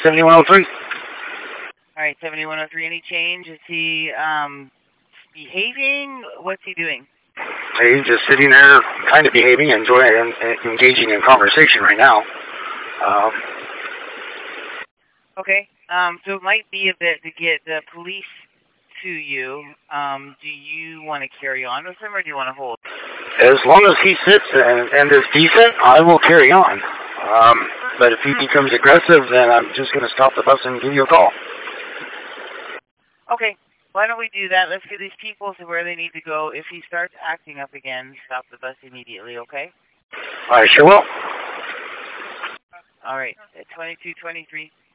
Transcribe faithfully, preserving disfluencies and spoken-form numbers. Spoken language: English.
seventy-one oh three. All right, seventy-one oh three, any change? Is he um, behaving? What's he doing? He's just sitting there, kind of behaving, enjoying, and, and engaging in conversation right now. Um, okay, um, so it might be a bit to get the police to you. Um, do you want to carry on with him, or do you want to hold? As long as he sits and, and is decent, I will carry on. Um, but if he becomes aggressive, then I'm just going to stop the bus and give you a call. Okay, why don't we do that? Let's get these people to where they need to go. If he starts acting up again, stop the bus immediately, okay? I sure will. All right, at twenty-two twenty-three.